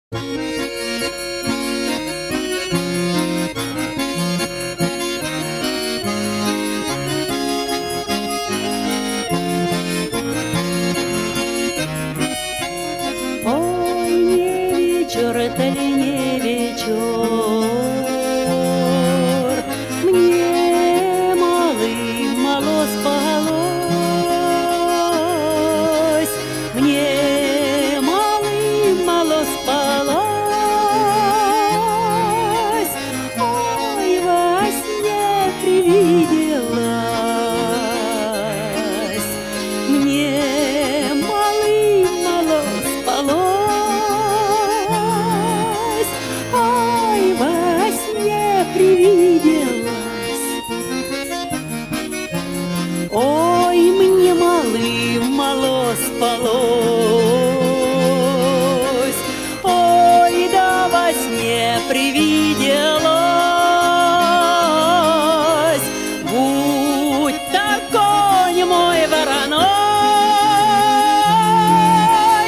Ой, не вечер, это ли не вечер, мне мало спалось, мне мало спалось, ой, во сне привиделась, мне мало спалось, ой, во сне привиделась. Ой, мне мало спалось, ой, да во сне привиделось. Будь такой мой вороной,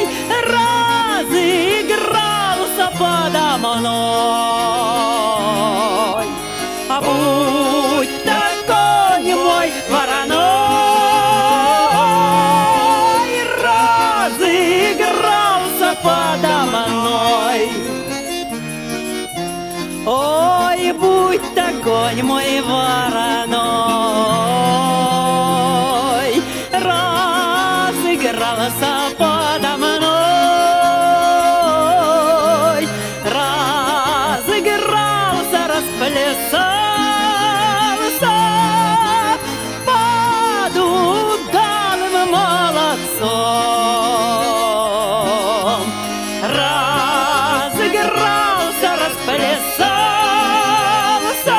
разыгрался подо мной. А будь такой мой вороной, разыгрался подо мной. Ой, будь такой мой вороной, разыгрался подо мной, разыгрался, расплясался под удалым молодцом, разыгрался, расплясался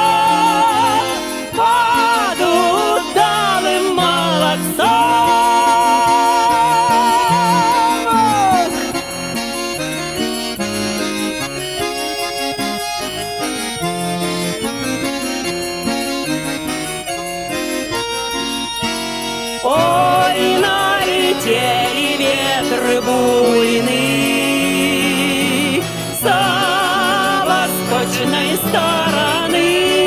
под удалым молодцом. Ой, налетели ветры буйные со восточной стороны,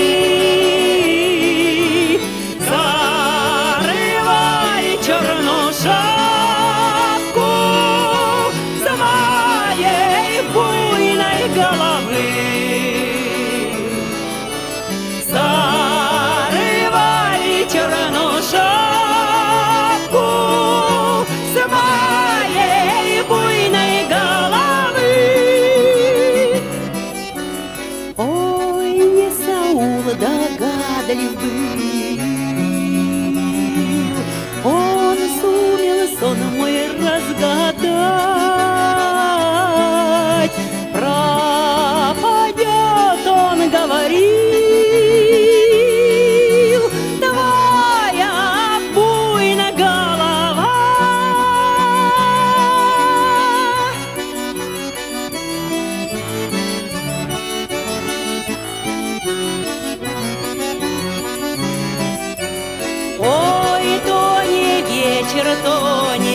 зарывали черную шапку с моей буйной головы. Зарывали черную шапку с моей буйной головы. Ой, не Саул догадлив был, он сумел сон мой разгадать. Пропадет, он говорил, твоя буйная голова. Ой, то не вечер, то не